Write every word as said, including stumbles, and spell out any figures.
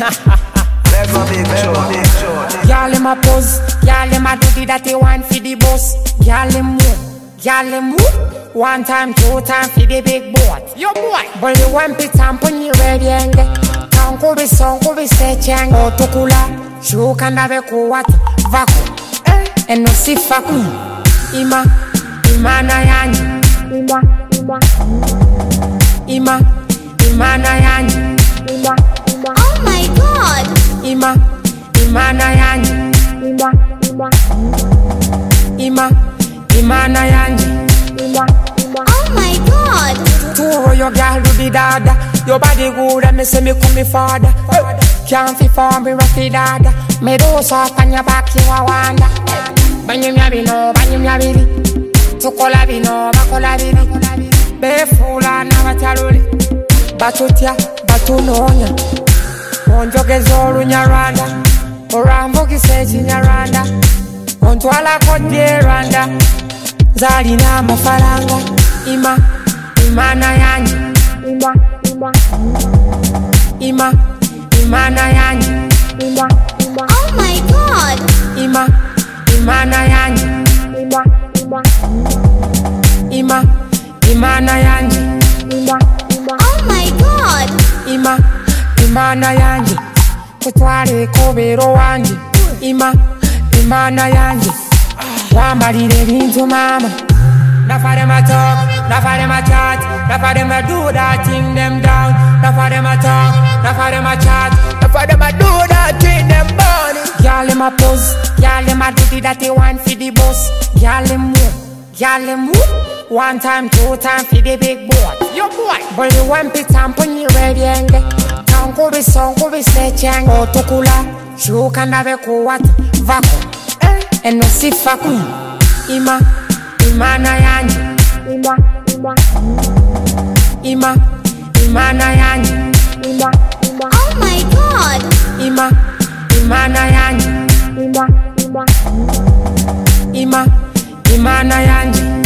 Girl, him a pose, girl, him a do the dirty one for the boss. Girl, him move, girl, him move. One time, two time for the big boat. Yo boy, but you want to tamp on your ready and tanko be sonko be stretching. Otukula, shukanda be kuwat, vaku, eh, and no sifaku. Ima, ima na yani. Ima, ima, ima, ima na yani. Ima, ima. Oh my God. Ima, ima na yani. Ima, ima, ima, ima na yani. Ima, ima. Oh my God. Turo your girl do the dada. Your body good and me say me come me father. Can't fi form me rocky dada. Me do soft on your back you a wonder. Banyum ya bino, banyum ya bili. Tukola bino, bakola bili. Be fula na bataluli. Batutia, batunonya. Onjogeza olunyarwanda. Oramvugisa ekinyarwanda. Ontwala kodye Rwanda. Zalina amafaranga. Ima, ima na yanyi. Ima, ima, ima, ima na yanyi. Ima, ima. Oh my God. Ima, ima na yanyi. Ima, ima, ima, ima na yanyi. Ima, ima. Oh my God. Ima, ima na yanyi. Kutwale kobero wanji. Ima, ima na yanyi. Wambalire bintu mama. Now for them a talk, now for them a chat, now for them a do that thing them down. Now for them a talk, now for them a chat, now for them a do that thing them down. Girl him a pose, girl him a do the dirty one for the boss. Girl him move, girl him move. One time, two time for the big boy. Yo boy, but you want to tamp on your ready and tanko be sonko be stretching. Otukula, shukanda be kuwat, vaku, eh, and no sifaku. Ima, ima na yani. Ima, ima, ima, ima na yani. Ima, ima. Oh my God. Ima, ima na yani. Ima, ima, ima, ima na yani.